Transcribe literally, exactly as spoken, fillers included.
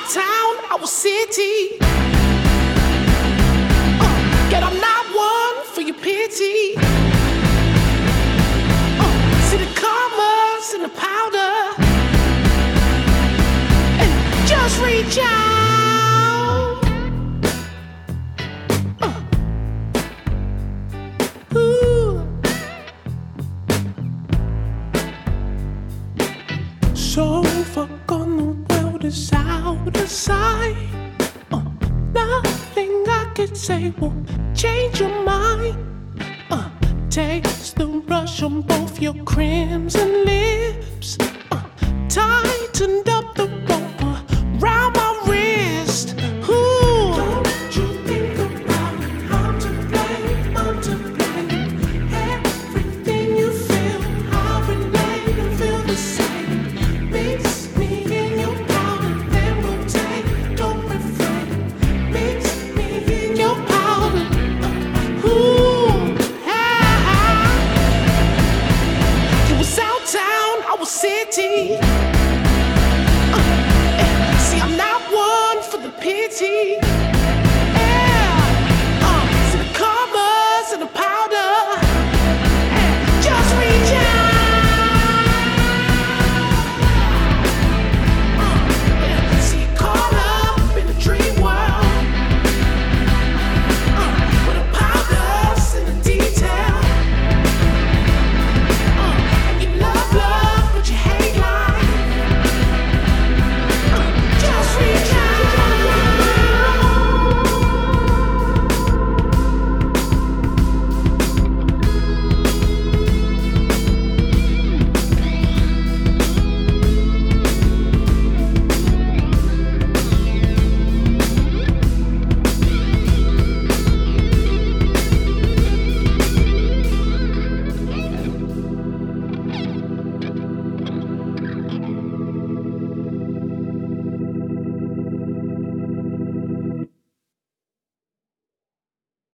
town, our city. Uh, yet I'm not one for your pity. Uh, see the commas and the powder. And just reach out. Uh, ooh. So far gone, the world is out of sight. Uh, nothing I could say will change your mind. Uh, taste the rush on both your crimson lips. Uh, tightened up the rope around my wrist. Ooh. Don't you think about it? I'm to blame, I'm to blame. Everything you feel, I relate and feel the same. Mix me in your powder, then rotate, don't refrain. Mix me in your powder. Ooh, ah. It was out town, our city. Uh, eh, see, I'm not one for the pity.